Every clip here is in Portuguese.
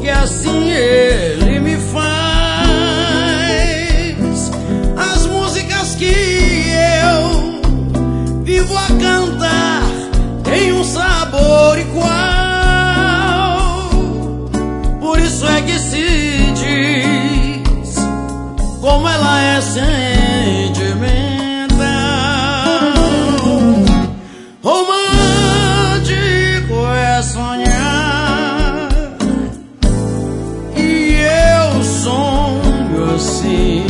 que assim ele me faz. As músicas que eu vivo a cantar têm um sabor igual. Por isso é que se diz como ela é sentimental. Romântico é sonhar, e eu sonho assim,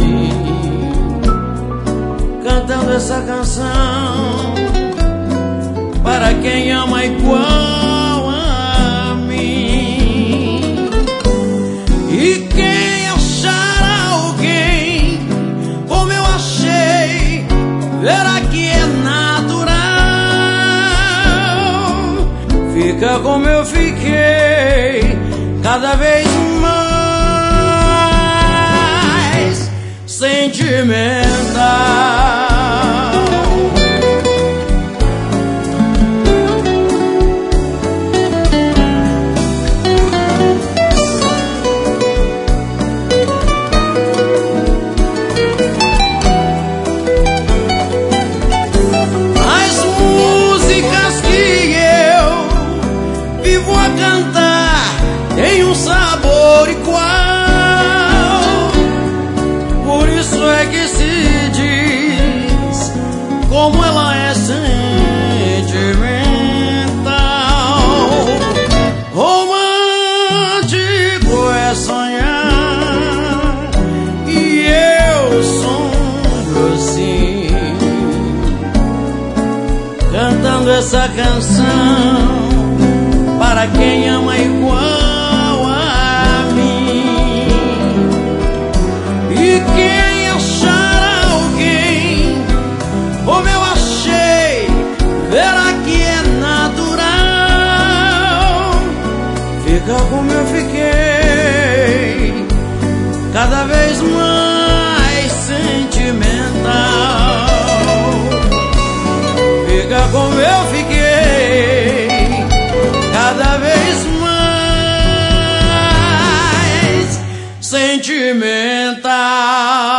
cantando essa canção para quem ama igual a mim. E quem achar alguém como eu achei, verá que é natural. Fica como eu fiquei, cada vez mais sentimental. Tem um sabor igual. Por isso é que se diz como ela é sentimental. Romântico é sonhar, e eu sonho assim, cantando essa canção para quem ama igual a mim. E quem achar alguém como eu achei, verá que é natural. Fica como eu fiquei, cada vez mais sentimental. Fica como eu fiquei, cada vez mais sentimental.